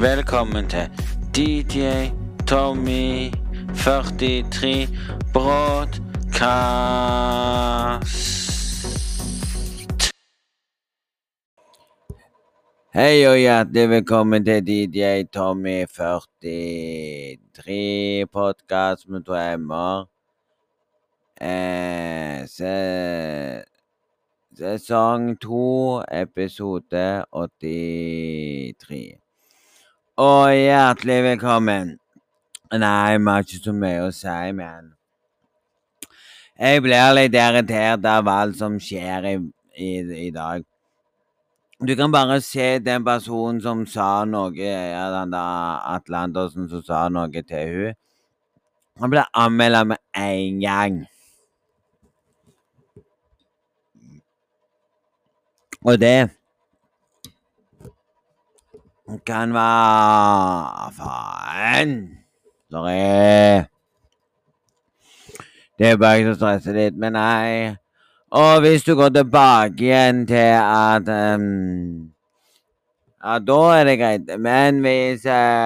Velkommen til DJ Tommy 43 Broadcast. Hei og hjertelig velkommen til DJ Tommy 43 podcast med drømmer. Sesong 2, episode 83. Og hjertelig velkommen. Nei, jeg har ikke så mye å si, men jeg blir litt irritert av alt som skjer i dag. Du kan bare se den personen som sa noe, den der Atlantersen som sa noe til hun. Han ble anmeldt med en gang. Og det kan være faen. Sorry. Det er bare ikke så stresset litt, men nei. Og hvis du går tilbake igjen til at ja, da er det greit. Men hvis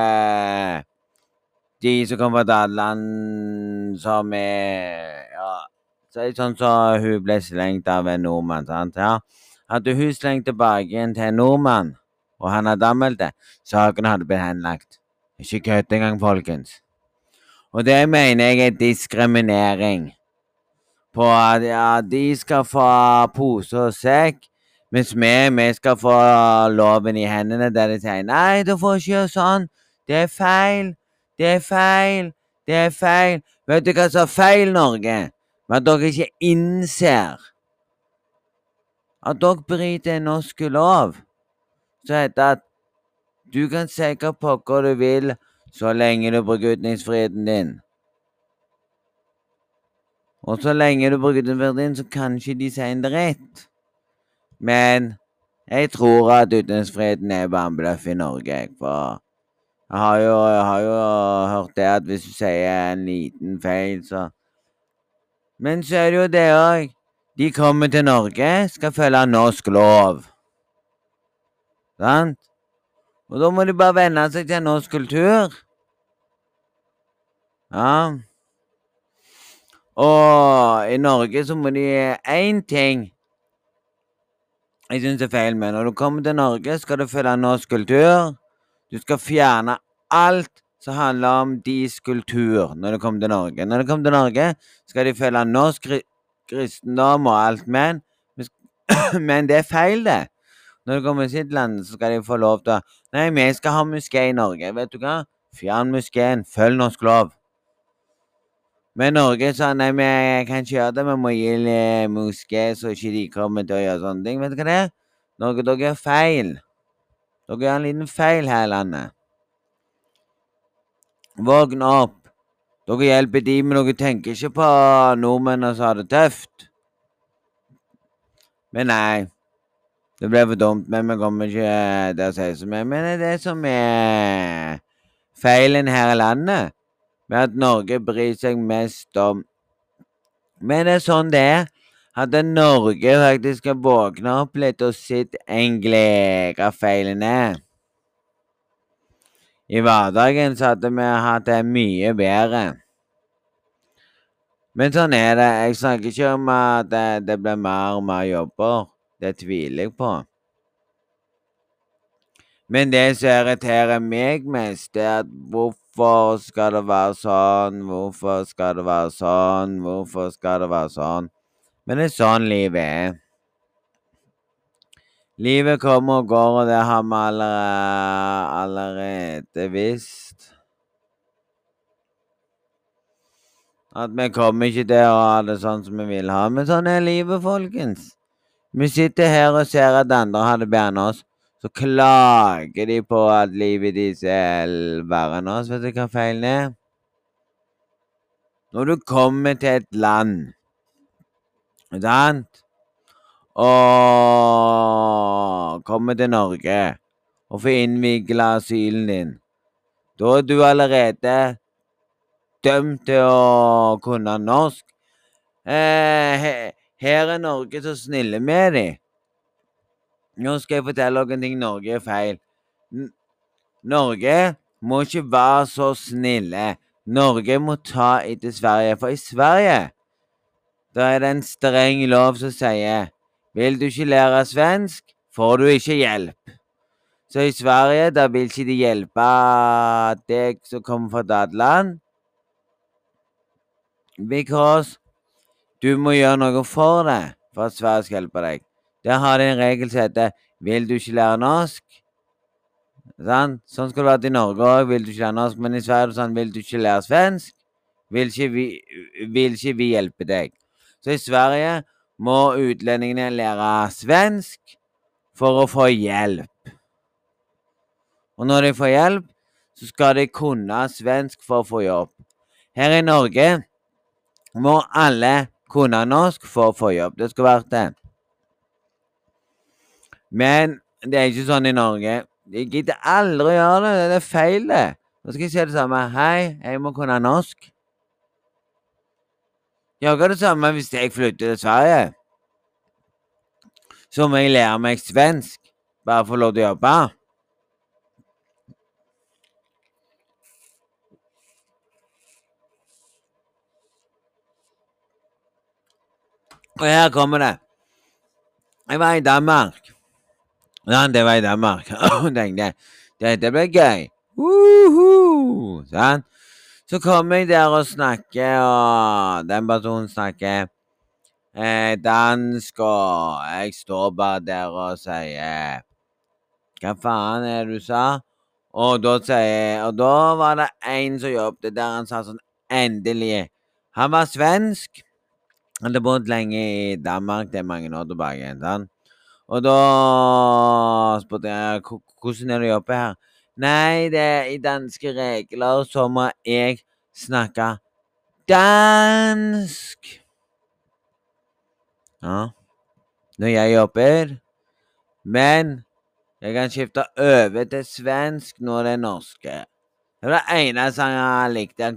de som kommer fra Dalland som så er det sånn så hun ble slengt av en nordmann, sant? Ja. Hadde hun slengt tilbake igjen til en nordmann, og han hadde anmeldt det, saken hadde blitt henlagt. Ikke kødd engang, folkens. Og det mener jeg er diskriminering. På at de skal få pose og sekk, mens vi skal få loven i hendene der de sier nei, du får ikke gjøre sånn. Det er feil. Det er feil. Det er feil. Vet du hva som er feil, Norge? Men at dere ikke innser at dere bryter en norsk lov. Så heter det at du kan si hva pokker du vil så lenge du bruker ytringsfriheten din. Og så lenge du bruker ytringsfriheten din, så kan ikke de si det rett. Men jeg tror at ytringsfriheten er bare en bløff i Norge. For jeg har jo hørt det at hvis du sier en liten feil, så men så er det jo det òg. De kommer til Norge, skal følge norsk lov. Sant? Og da må de bare venne seg til norsk kultur. Ja. Og i Norge så må de én ting jeg synes det er feil med. Når du kommer til Norge, skal du følge norsk kultur. Du skal fjerne alt som handler om deres kultur når du kommer til Norge. Når du kommer til Norge, skal de følge norsk kristendom og alt, men det er feil, det. Når du kommer til sitt land, så skal de få lov til å nei, vi skal ha moské i Norge. Vet du hva? Fjern moskeen. Følg norsk lov. Men Norge sa nei, vi kan ikke gjøre det. Vi må gi moské, så ikke de kommer til å gjøre sånne ting. Vet du hva det er? Norge, dere gjør feil. Dere gjør en liten feil her i landet. Vågn opp. Dere hjelper de, men dere tenker ikke på nordmennene som har det tøft. Men nei. Det ble for dumt, men vi kommer ikke til å si så mye. Men det er det som er feilen her i landet. Med at Norge bryr seg mest om. Men det er sånn det er. Hadde Norge faktisk våknet opp litt og sett egentlig hva feilen er. I hverdagen så hadde vi hatt det mye bedre. Men sånn er det. Jeg snakker ikke om at det blir mer og mer jobber. Det tviler jeg på. Men det som irriterer meg mest, er at hvorfor skal det være sånn? Hvorfor skal det være sånn? Hvorfor skal det være sånn? Men det er sånn livet er. Livet kommer og går, og det har vi allerede visst. At vi kommer ikke til å ha det sånn som vi vil ha. Men sånn er livet, folkens. Vi sitter her og ser at andre har det bedre enn oss. Så klager de på at livet deres er verre enn oss. Vet du hva feilen er? Når du kommer til et land, sant? Og kommer til Norge og får innvilget asylen din, da er du allerede dømt til å kunne norsk. Her er Norge så snille med dem. Nå skal jeg fortelle dere en ting. Norge er feil. Norge må ikke være så snille. Norge må ta etter Sverige, for i Sverige da er det en streng lov som sier vil du ikke lære svensk, får du ikke hjelp. Så i Sverige da vil ikke de hjelpe deg som kommer fra et land, because du må gjøre noe for det, for at Sverige skal hjelpe deg. Der har de en regel som heter vil du ikke lære norsk? Sånn skal det være i Norge også, vil du ikke lære norsk, men i Sverige er det sånn, vil du ikke lære svensk, vil ikke vi hjelpe deg. Så i Sverige må utlendingene lære svensk for å få hjelp. Og når de får hjelp, så skal de kunne svensk for å få jobb. Her i Norge må alle kunne norsk for å få jobb. Det skal være det. Men det er ikke sånn i Norge. De gidder aldri å gjøre det. Det er feil, det. Nå skal jeg si det samme. Hei, jeg må kunne norsk. Jeg gjør det samme hvis jeg flytter til Sverige. Så må jeg lære meg svensk. Bare for å få lov til å jobbe. Og her kommer det. Jeg var i Danmark. Ja, det var i Danmark. Tenkte jeg, det ble gøy. Sånn. Så kommer jeg der og snakker, og den personen snakker dansk, og jeg står bare der og sier hva faen er det du sa? Og da var det en som jobbet der, han sa sånn, endelig. Han var svensk. Han hadde bodd lenge i Danmark, det er mange år tilbake. Sånn. Og da spurte jeg, hvordan er det å jobbe her? Nei, det er i danske regler, så må jeg snakke dansk. Ja, når jeg jobber. Men jeg kan skifte over til svensk når det er norske. Det var det eneste han likte.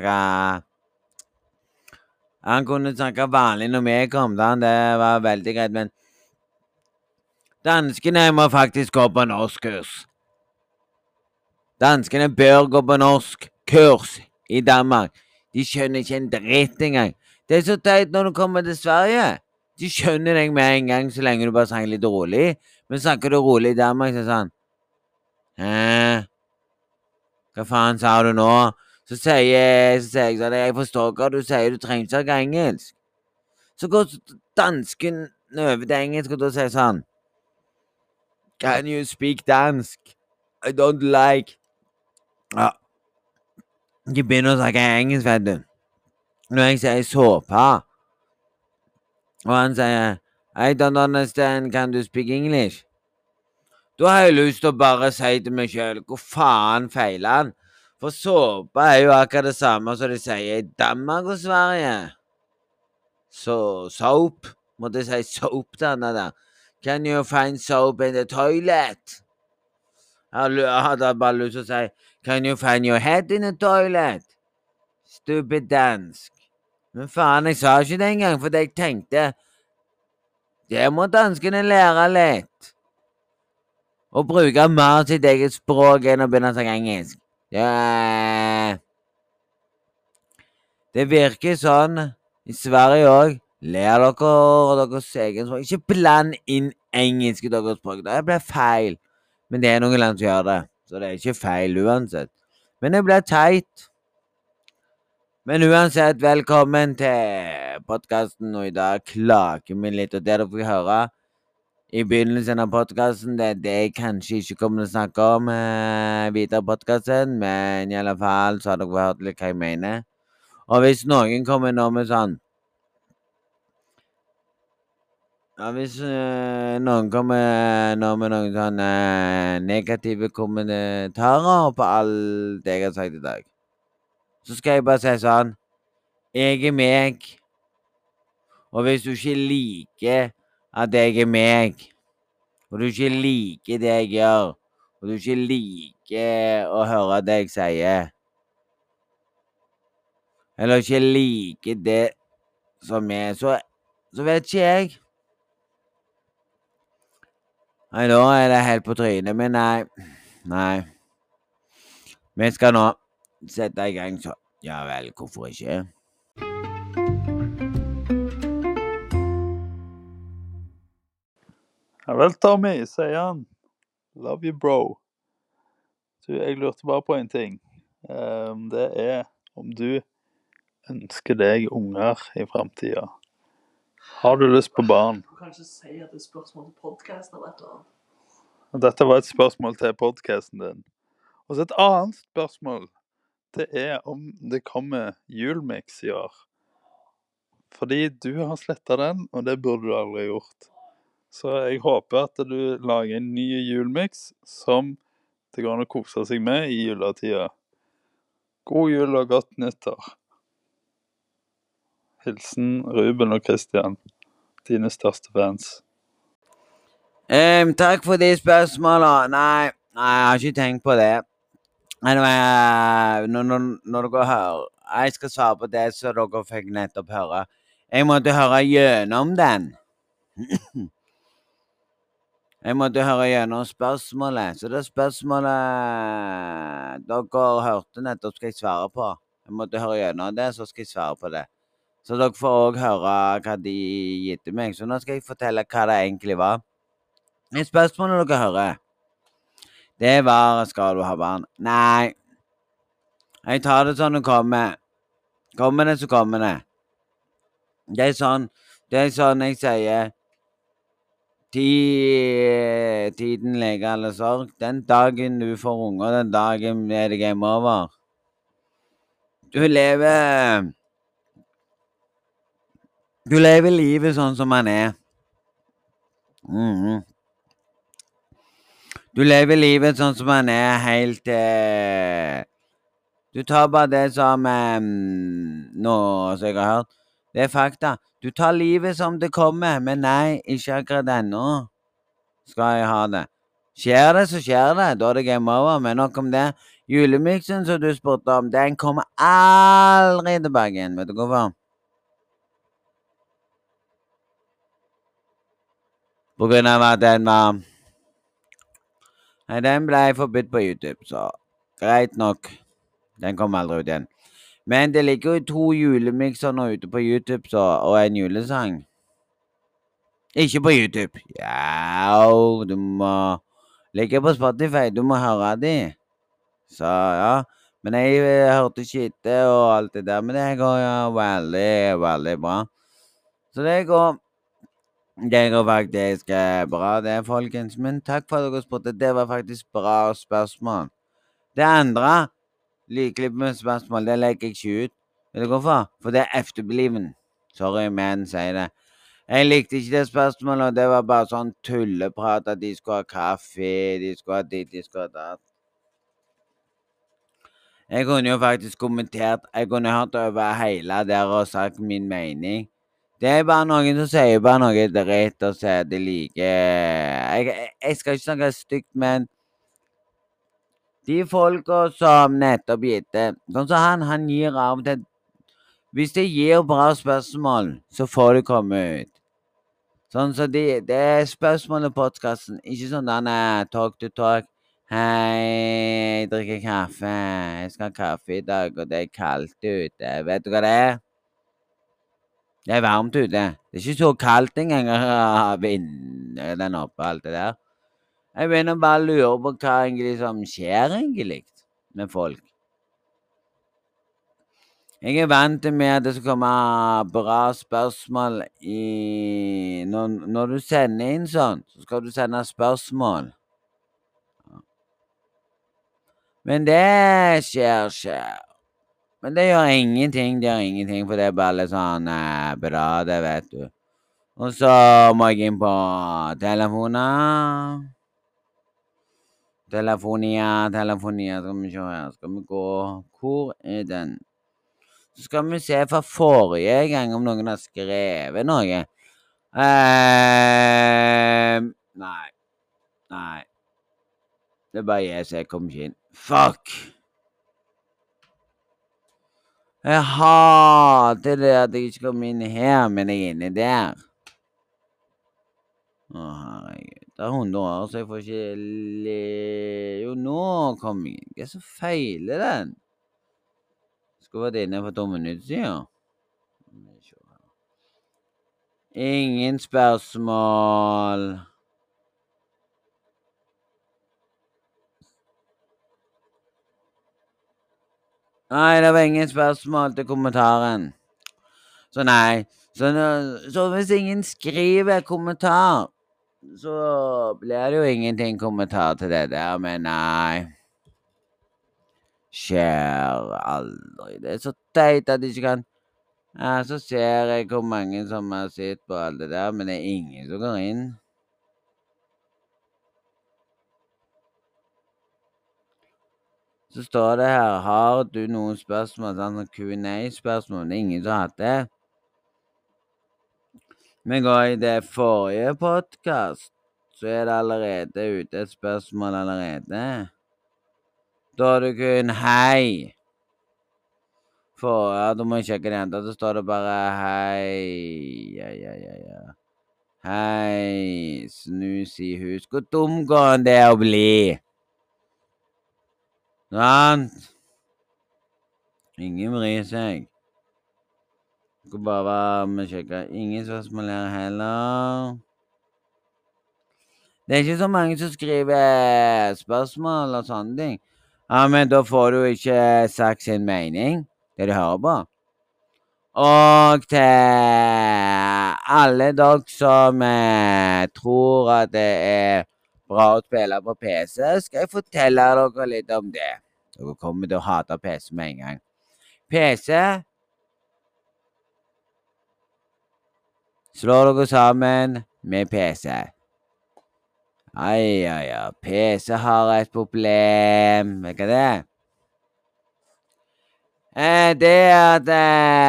Han kunne snakke vanlig når vi kom, da. Det var veldig greit, men danskene må faktisk gå på norskkurs. Danskene bør gå på norskkurs i Danmark. De skjønner ikke en dritt engang. Det er så teit når du kommer til Sverige. De skjønner deg med en gang så lenge du bare snakker litt rolig. Men snakker du rolig i Danmark, så er det sånn hva faen sa du nå? Så sier jeg sånn, jeg forstår hva du sier, du trenger ikke snakke engelsk. Så går dansken over til engelsk, og da sier sånn Can you speak dansk? I don't like. Ja. De begynner å snakke engelsk, vet du. Når jeg sier såpa, og han sier I don't understand, can you speak English? Da har jeg lyst til å bare si til meg selv, hvor faen feiler han? For såpe er jo akkurat det samme som de sier i Danmark og Sverige. Så soap, måtte jeg si soap til han der. Can you find soap in the toilet? Jeg hadde bare lyst til å si, can you find your head in the toilet? Stupid dansk. Men faen, jeg sa ikke det engang, for jeg tenkte, det må danskene lære litt. Og bruke mer sitt eget språk enn å begynne å snakke engelsk. Det virker sånn i Sverige også. Lær dere deres egen språk. Ikke bland inn engelsk i deres språk. Det blir feil. Men det er noen land som gjør det. Så det er ikke feil uansett. Men det blir teit. Men uansett, velkommen til podcasten. Og i dag klager vi litt. Og det dere får høre i begynnelsen av podcasten, det er det jeg kanskje ikke kommer til å snakke om videre i podcasten, men i alle fall så har dere hørt litt hva jeg mener. Og hvis noen kommer nå med sånn hvis noen kommer nå med noen sånn negative kommentarer på alt det jeg har sagt i dag, så skal jeg bare si sånn, jeg er meg, og hvis du ikke liker at jeg er meg, og du ikke liker det jeg gjør, og du ikke liker å høre det jeg sier, eller ikke liker det som er, så vet ikke jeg. Nei, da er det helt på trynet, men nei. Vi skal nå sette i gang, så ja vel, hvorfor ikke? Ja vel, Tommy, sier han. Love you, bro. Jeg lurte bare på en ting. Det om du ønsker deg unger i fremtiden. Har du lyst på barn? Du kan ikke si at det spørsmål til podcasten eller et eller annet. Dette var et spørsmål til podcasten din. Og så et annet spørsmål. Det om det kommer julmix i år. Fordi du har slettet den, og det burde du aldri gjort. Så jeg håper at du lager en ny julmix som det går an å kose seg med i juletida. God jul og godt nyttår. Hilsen Ruben og Christian, dine største fans. Takk for de spørsmålene. Nei, jeg har ikke tenkt på det. Når dere hører, jeg skal svare på det som dere fikk nettopp høre. Jeg måtte høre gjennom den. Jeg måtte høre gjennom spørsmålet. Så det spørsmålet dere hørte nettopp skal jeg svare på. Jeg måtte høre gjennom det, så skal jeg svare på det. Så dere får også høre hva de gitte meg. Så nå skal jeg fortelle hva det egentlig var. Det spørsmålet dere hører, det var, skal du ha barn? Nei. Jeg tar det sånn det kommer. Kommer det, så kommer det. Det er sånn jeg sier, tiden leger alle sorg. Den dagen du får unger, den dagen er det game over. Du lever livet sånn som man er. Du lever livet sånn som man er helt du tar bare det som nå, som jeg har hørt. Det er fakta. Du tar livet som det kommer, men nei, ikke akkurat ennå skal jeg ha det. Skjer det, så skjer det. Da er det game over, men nok om det. Julemixen som du spurte om, den kommer aldri tilbake igjen. Vet du hvorfor? På grunn av at den var... Nei, den ble forbudt på YouTube, så greit nok. Den kom aldri ut igjen. Men det ligger jo 2 julemixer nå ute på YouTube, så, og en julesang. Ikke på YouTube. Ja, du må ligge på Spotify. Du må høre de. Så, ja. Men jeg hørte ikke etter og alt det der, men det går jo veldig, veldig bra. Så det går faktisk bra det, folkens. Men takk for at dere spurte. Det var faktisk bra spørsmål. Det andre likelig med spørsmål, det legger jeg ikke ut. Vet du hvorfor? For det er efterbeliven. Sorry, men sier det. Jeg likte ikke det spørsmålet, og det var bare sånn tulleprat at de skulle ha kaffe, de skulle ha ditt, de skulle ha datt. Jeg kunne jo faktisk kommentert, jeg kunne hørt over hele der og sagt min mening. Det er bare noen som sier bare noe dritt og sier de liker. Jeg skal ikke snakke stygt, men de folka som nettopp gitte, sånn som han gir av og til. Hvis de gir bra spørsmål, så får de komme ut. Sånn så det er spørsmål i podcasten, ikke sånn der talk to talk. Hei, jeg drikker kaffe. Jeg skal ha kaffe i dag, og det er kaldt ute. Vet du hva det er? Det er varmt ute. Det er ikke så kaldt engang å vinne den oppe, alt det der. Jeg begynner bare å lure på hva egentlig som skjer egentlig med folk. Jeg er vant til med at det skal komme bra spørsmål når du sender inn sånn, så skal du sende spørsmål. Men det skjer. Men det gjør ingenting, for det er bare litt sånn bra, det vet du. Og så må jeg inn på telefoner. Telefonia, skal vi se her, skal vi gå, hvor er den? Så skal vi se fra forrige gang om noen har skrevet noe. Nei. Det er bare jeg som kommer ikke inn. Fuck! Jeg hater det at jeg ikke kommer inn her, men jeg er inne der. Å, herregud. Det er 100 år, så jeg får ikke Jo, nå kom jeg. Hva er så feiler den? Skulle vært inne for 2 minutter siden. Ingen spørsmål. Nei, det var ingen spørsmål til kommentaren. Så nei. Så hvis ingen skriver kommentar, så blir det jo ingenting kommentar til det der, men nei. Skjer aldri. Det er så teit at de ikke kan. Ja, så ser jeg hvor mange som har sett på alt det der, men det er ingen som går inn. Så står det her, har du noen spørsmål, sånn Q&A-spørsmål, det er ingen som har hatt det. Men går i det forrige podcast, så er det allerede ute et spørsmål allerede. Da er det kun hei. For, ja, da må jeg sjekke det igjen, da står det bare hei, ja. Hei, snus i hus, hvor dum går det å bli? Sant? Ingen bryr seg. Skal bare være med å sjekke. Ingen spørsmål her heller. Det er ikke så mange som skriver spørsmål og sånne ting. Ja, men da får du ikke sagt sin mening, det du hører på. Og til alle dere som tror at det er bra å spille på PC, skal jeg fortelle dere litt om det. Dere kommer til å hate PC med en gang. PC slår dere sammen med PC. Ja. PC har et problem. Vet du hva det er? Det er at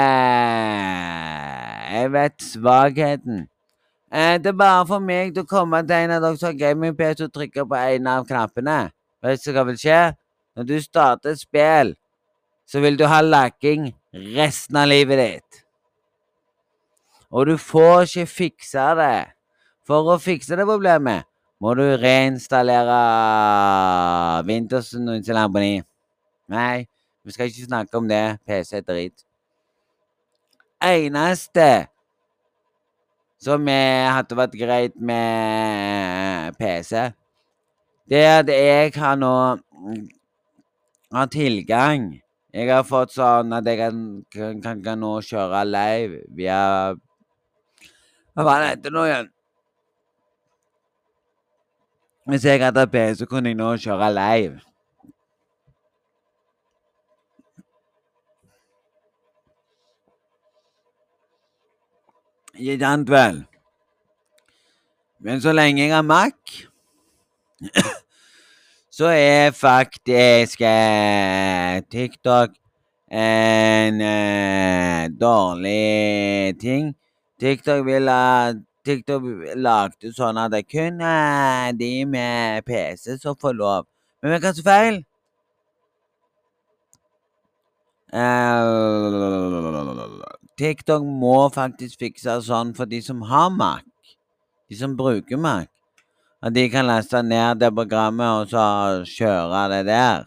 jeg vet svakheten. Det er bare for meg til å komme til en av dere som har gaming-PC og trykke på en av knappene. Vet du hva vil skje? Når du starter et spill, så vil du ha laging resten av livet ditt. Og du får ikke fikse det. For å fikse det problemet, må du reinstallere Windows og installere på ny. Nei, vi skal ikke snakke om det. PC er dritt. Eneste som hadde vært greit med PC, det er at jeg har nå tilgang. Jeg har fått sånn at jeg kan nå kjøre live via Hva var det heter nå igjen? Hvis jeg hadde PC, så kunne jeg nå kjøre live. Ikke sant vel? Men så lenge jeg har Mac, så er faktisk TikTok en dårlig ting. TikTok lagde sånn at det kun de med PC som får lov. Men hva er så feil? TikTok må faktisk fikse sånn for de som har Mac. De som bruker Mac. At de kan laste ned det programmet og så kjøre det der.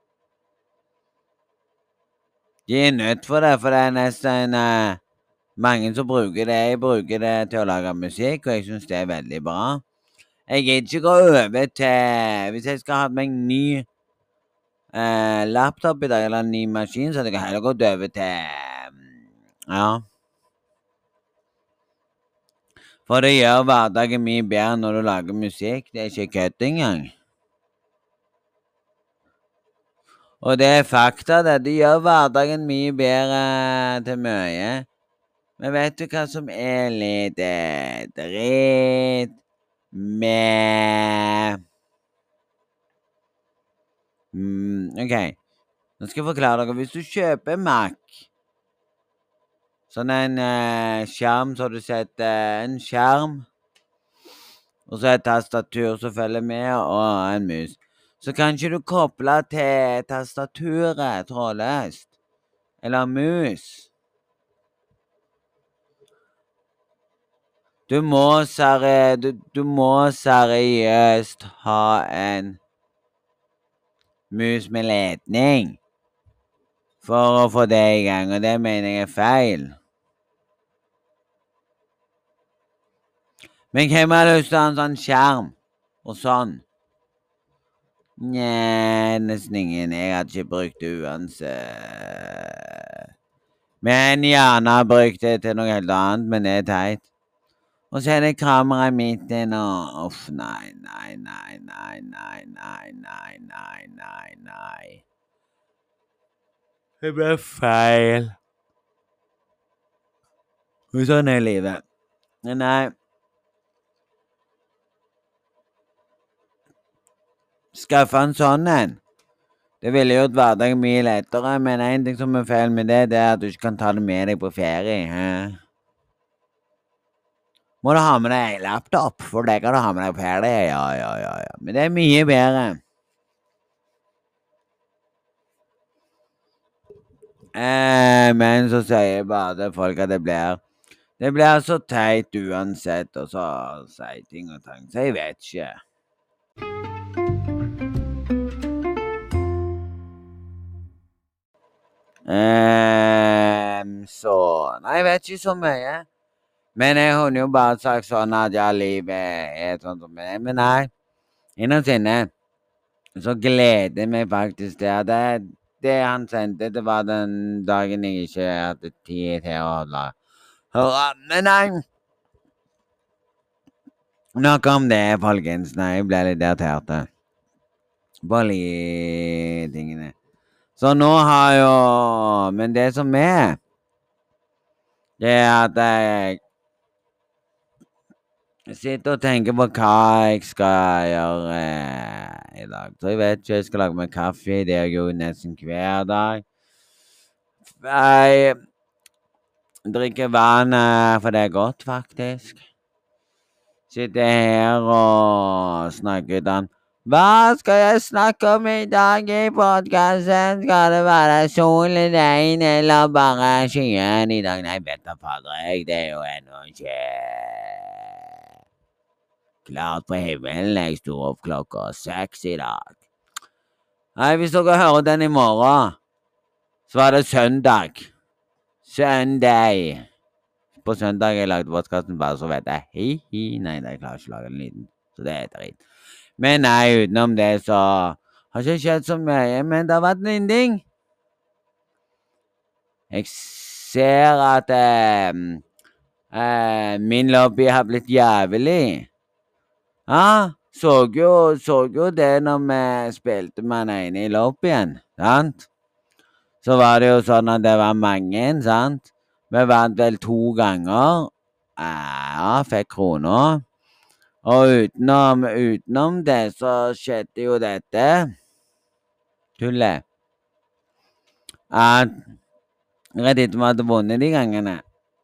De er nødt for det, for det er nesten mange som bruker det. Jeg bruker det til å lage musikk, og jeg synes det er veldig bra. Jeg gidder ikke gå over til Hvis jeg skal ha meg en ny laptop i dag, eller en ny maskin, så hadde jeg heller gått over til ja. For det gjør hverdagen mye bedre når du lager musikk. Det er ikke kødd engang. Og det er fakta, det. Det gjør hverdagen mye bedre til mye. Men vet du hva som er litt dritt med ok, nå skal jeg forklare dere. Hvis du kjøper Mac, sånn en skjerm, så har du sett en skjerm, og så et tastatur som følger med, og en mus. Så kan ikke du koble til tastaturet trådløst, eller mus. Du må seriøst ha en mus med ledning for å få det i gang, og det mener jeg er feil. Men hvem har lyst til å ha en sånn skjerm og sånn? Nei, nesten ingen. Jeg hadde ikke brukt det uansett. Men gjerne har brukt det til noe helt annet, men det er teit. Og så er det kamera i midten, og uff, nei. Det ble feil. Og sånn er livet. Nei. Skaffe en sånn en. Det ville gjort hverdagen mye lettere, men en ting som er feil med det, det er at du ikke kan ta det med deg på ferie. Må du ha med deg laptop, for det kan du ha med deg på ferie. Ja. Men det er mye bedre. Men så sier bare folk at det blir så teit uansett, og så sier ting og tang, så jeg vet ikke. Så nei, jeg vet ikke så mye. Men jeg har jo bare sagt sånn at ja, livet er sånn som det er. Men nei, innerst inne så gleder jeg meg faktisk til at det han sendte, det var den dagen jeg ikke hadde tid til å høre. Men nei, nok om det, folkens. Nei, jeg ble litt irritert på litt tingene. Så nå har jo, men det som er, det er at jeg sitter og tenker på hva jeg skal gjøre i dag. Så jeg vet ikke, jeg skal lage meg kaffe, det jeg gjør nesten hver dag. Jeg drikker vann, for det er godt faktisk. Sitter her og snakker ut den. Hva skal jeg snakke om i dag i podcasten? Skal det være sol, regn eller bare skyen i dag? Nei, vet da fader jeg, det er jo ennå ikke klart på himmelen. Jeg sto opp 6:00 i dag. Nei, hvis dere hører den i morgen, så var det søndag. På søndag jeg lagde podcasten, bare så vet jeg, nei, jeg klarer ikke å lage den lyden, så det er dritt. Men nei, utenom det så har ikke skjedd så mye, men det har vært en ting. Jeg ser at min lobby har blitt jævlig. Ja, så jo det når vi spilte med den ene i lobbyen, sant? Så var det jo sånn at det var mange, sant? Vi vant vel 2 ganger. Ja, fikk kroner. Og utenom det så skjedde jo dette tullet. At rett etter vi hadde vunnet de gangene.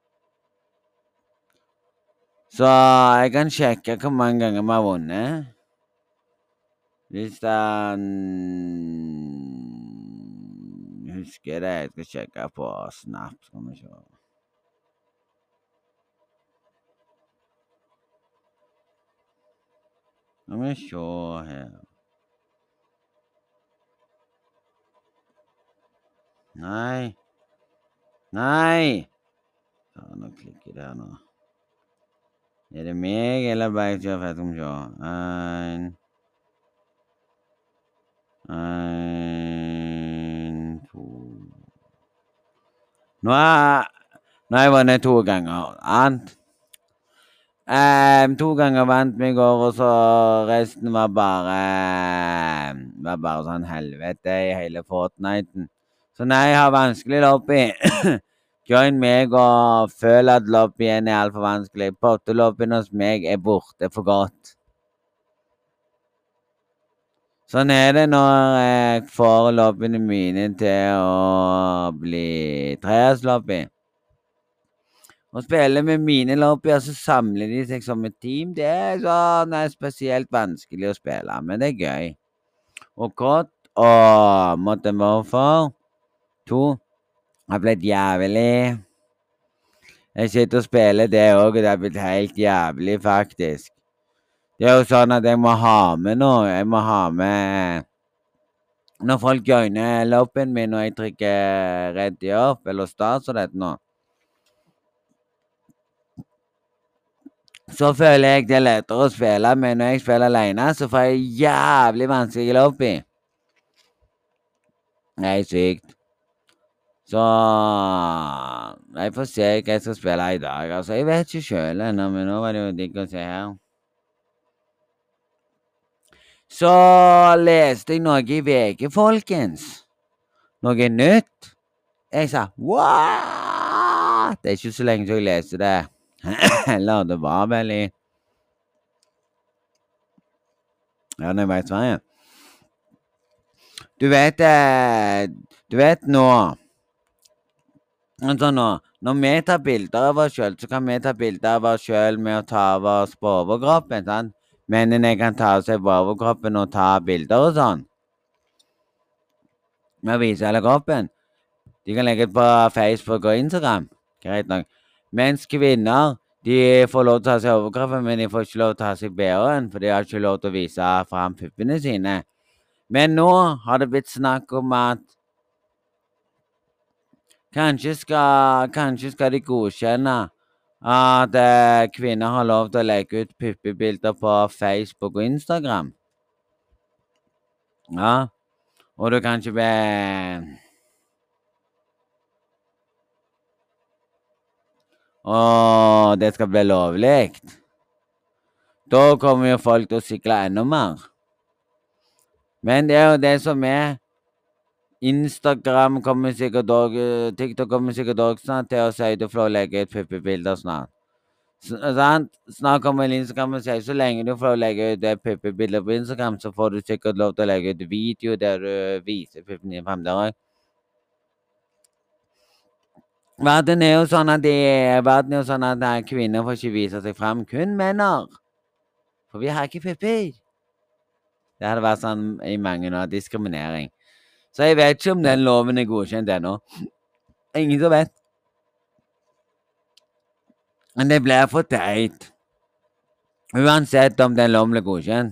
Så jeg kan sjekke hvor mange ganger vi har vunnet. Hvis han husker det, jeg skal sjekke på Snap, skal vi se. Skal vi se her. Nei. Ja, nå klikker det her nå. Er det meg, eller bare jeg kjører fett om å se? 1, 2. Nå har jeg vunnet 2 ganger. 2 ganger vant vi i går, og så resten var bare sånn helvete i hele Fortniten. Så nei, jeg har vanskelig lobby. Join meg og føl at lobbyen er alt for vanskelig. Pottelobbyen hos meg er borte for godt. Sånn er det når jeg får lobbyene mine til å bli treerslobby. Å spille med mine lobbyer, så samler de seg som et team. Det er sånn spesielt vanskelig å spille, men det er gøy. Og kort, og måtte hvorfor 2 har blitt jævlig. Jeg sitter og spiller det også, og det har blitt helt jævlig, faktisk. Det jo sånn at jeg må ha med noe. Jeg må ha med når folk joiner lobbyen min, og jeg trykker ready up, eller start og dette nå. Så føler jeg det lettere å spille, men når jeg spiller alene, så får jeg jævlig vanskelig lobby. Det er sykt. Så jeg får se hva jeg skal spille i dag. Altså, jeg vet ikke selv ennå, men nå var det jo digg å se her. Så leste jeg noe i VG, folkens. Noe nytt. Jeg sa, what? Det er ikke så lenge siden jeg leste det. Eller det var vel i... Ja, når jeg var i Sverige. Du vet nå, altså nå, når vi tar bilder av oss selv, så kan vi ta bilder av oss selv med å ta av oss på overkroppen, sant? Mennene kan ta av seg på overkroppen og ta bilder og sånn. Med å vise hele kroppen. De kan legge det på Facebook og Instagram, greit nok. Mens kvinner, de får lov til å ta seg overkroppen, men de får ikke lov til å ta seg BH-en, for de har ikke lov til å vise frem puppene sine. Men nå har det blitt snakk om at kanskje skal de godkjenne at kvinner har lov til å legge ut puppebilder på Facebook og Instagram. Ja, og du kan ikke og det skal bli lovlig. Da kommer jo folk til å sykle enda mer. Men det er jo det som er. Instagram kommer sikkert også, TikTok kommer sikkert også snart til å si du får legge ut puppebilder snart. Sant? Snart kommer Instagram og sier så lenge du får legge ut puppebilder på Instagram, så får du sikkert lov til å legge ut video der du viser puppene frem der også. Verden er jo sånn at kvinner får ikke vise seg frem, kun menner. For vi har ikke pupper. Det hadde vært sånn i mange år, diskriminering. Så jeg vet ikke om den loven er godkjent ennå. Ingen som vet. Men det blir for teit. Uansett om den loven blir godkjent.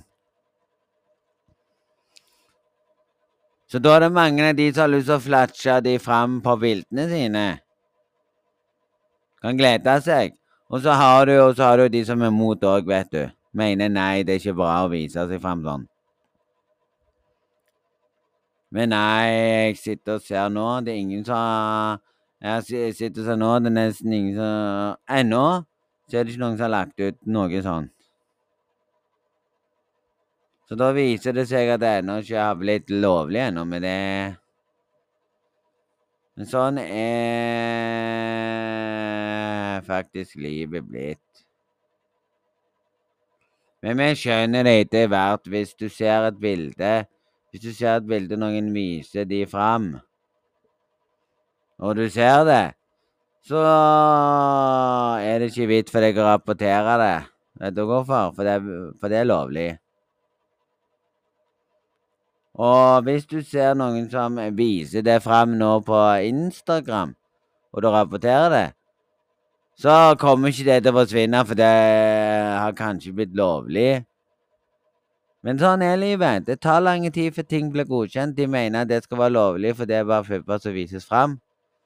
Så da er det mange av de som har lyst til å flatsje de frem på bildene sine. Kan glede seg. Og så har du de som er mot også, vet du. Mener nei, det er ikke bra å vise seg frem sånn. Men nei, jeg sitter og ser nå, det er ingen som... Jeg sitter og ser nå, det er nesten ingen som... Ennå, så er det ikke noen som har lagt ut noe sånt. Så da viser det seg at det ennå ikke har blitt lovlig ennå med det. Men sånn er faktisk livet blitt. Men vi skjønner det etter hvert hvis du ser et bilde... Hvis du ser et bilde noen viser de frem, og du ser det, så er det ikke vidt for deg å rapportere det. Vet du hvorfor? For det er lovlig. Og hvis du ser noen som viser det frem nå på Instagram, og du rapporterer det, så kommer ikke det til å forsvinne, for det har kanskje blitt lovlig. Men sånn er livet. Det tar lang tid for ting blir godkjent. De mener at det skal være lovlig, for det er bare pupper som vises frem.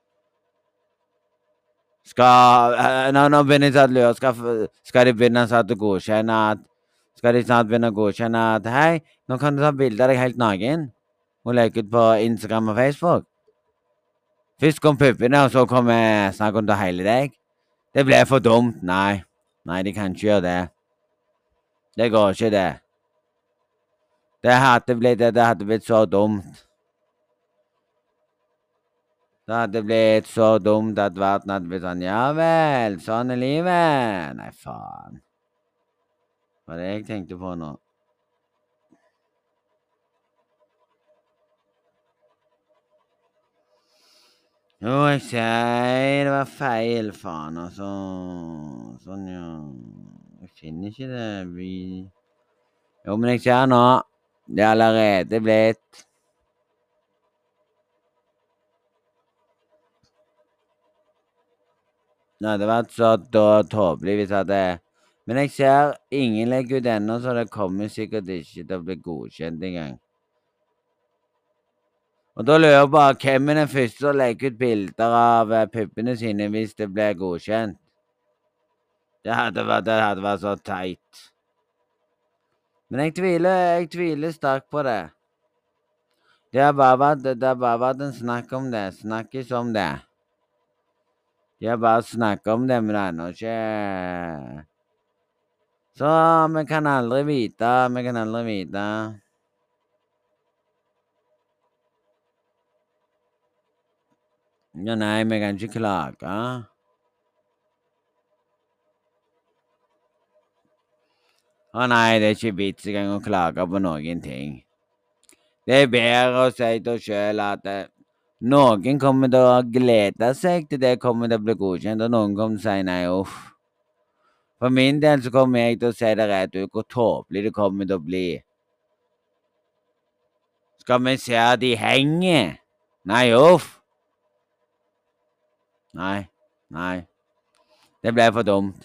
Nå begynner jeg til å lure. Skal de begynne å godkjenne at... Skal de snart begynne å godkjenne at hei, nå kan du ta bilder av deg helt naken og legge ut på Instagram og Facebook. Først kom puppene, og så kommer snakk om det hele deg. Det ble for dumt. Nei, de kan ikke gjøre det. Det går ikke det. Det hadde blitt så dumt. Det hadde blitt så dumt at verden hadde blitt sånn, ja vel, sånn er livet. Nei, faen. Hva er det jeg tenkte på nå? Jo, jeg sier det var feil, faen, og så... Sånn, ja. Jeg finner ikke det, Jo, men jeg ser nå. Det er allerede blitt. Det hadde vært så tåpelig hvis jeg hadde. Men jeg ser ingen legger ut ennå, så det kommer sikkert ikke til å bli godkjent engang. Og da lurer jeg bare hvem er den første som legger ut bilder av puppene sine hvis det blir godkjent. Det hadde vært så teit. Men jeg tviler sterkt på det. Det har bare vært en snakk om det. Snakkes om det. De har bare snakket om det, men det er ennå ikke. Så vi kan aldri vite. Ja, nei, vi kan ikke klage. Å nei, det er ikke vits engang å klage på noen ting. Det er bedre å si til oss selv at noen kommer til å glede seg til det kommer til å bli godkjent, og noen kommer til å si nei, uff. For min del så kommer jeg til å si det rett ut hvor tåpelig det kommer til å bli. Skal vi se at de henger? Nei, uff. Nei. Det ble for dumt.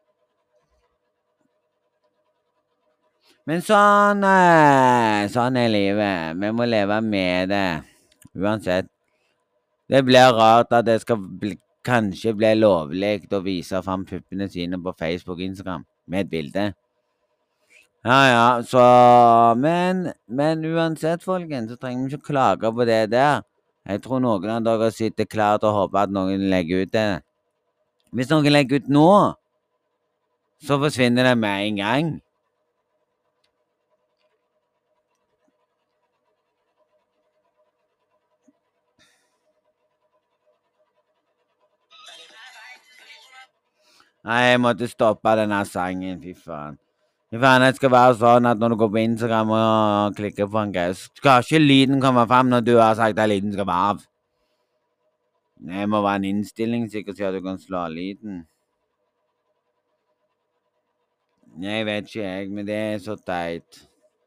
Men sånn er livet. Vi må leve med det. Uansett. Det blir rart at det skal kanskje bli lovlig å vise fram puppene sine på Facebook og Instagram med et bilde. Ja, så Men uansett, folkens, så trenger vi ikke klage på det der. Jeg tror noen av dere sitter klart og håper at noen legger ut det. Hvis noen legger ut nå, så forsvinner det med en gang. Nei, jeg måtte stoppe denne sangen, fy faen. Fy faen, det skal være sånn at når du går på Instagram og klikker på en greie, skal ikke lyden komme frem når du har sagt at lyden skal være av. Det må være en innstilling sikkert så at du kan slå av lyden. Jeg vet ikke jeg, men det er så teit.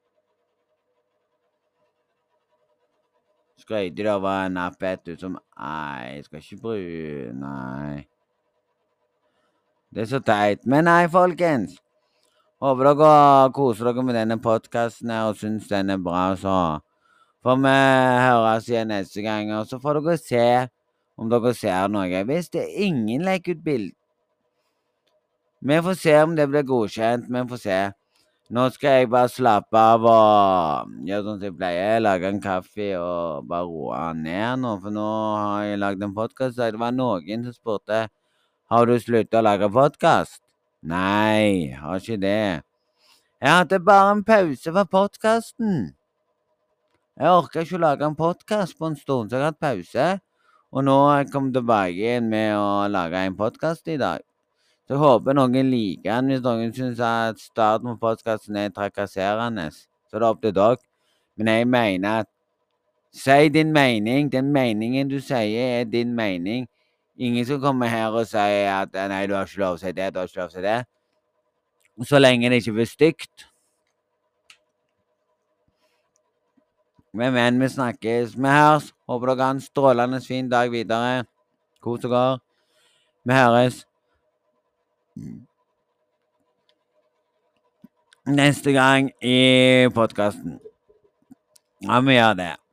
Skrøyter det over en app som jeg skal ikke bruke. Nei. Det er så teit. Men nei, folkens. Håper dere koser dere med denne podcasten her og synes den er bra, så får vi høres igjen neste gang, og så får dere se om dere ser noe. Hvis det er ingen legger ut bild, vi får se om det blir godkjent, vi får se. Nå skal jeg bare slappe av og gjøre sånn som jeg pleier, lage en kaffe og bare roe ned nå, for nå har jeg lagd en podcast, og det var noen som spurte, har du sluttet å lage podcast? Nei, har ikke det. Jeg hadde bare en pause fra podcasten. Jeg orker ikke å lage en podcast på en stund, så jeg har hatt pause, og nå har jeg kommet tilbake igjen med å lage en podcast i dag. Så jeg håper noen liker den. Hvis noen synes at starten på podcasten er trakasserende, så er det opp til dere. Men jeg mener at si din mening. Den meningen du sier er din mening. Ingen skal komme her og si at nei, du har ikke lov å si det, du har ikke lov å si det. Så lenge det ikke blir stygt. Men vi snakkes. Vi høres. Håper dere har en strålende fin dag videre. Kos dere. Vi høres neste gang i podcasten. Ja, vi gjør det.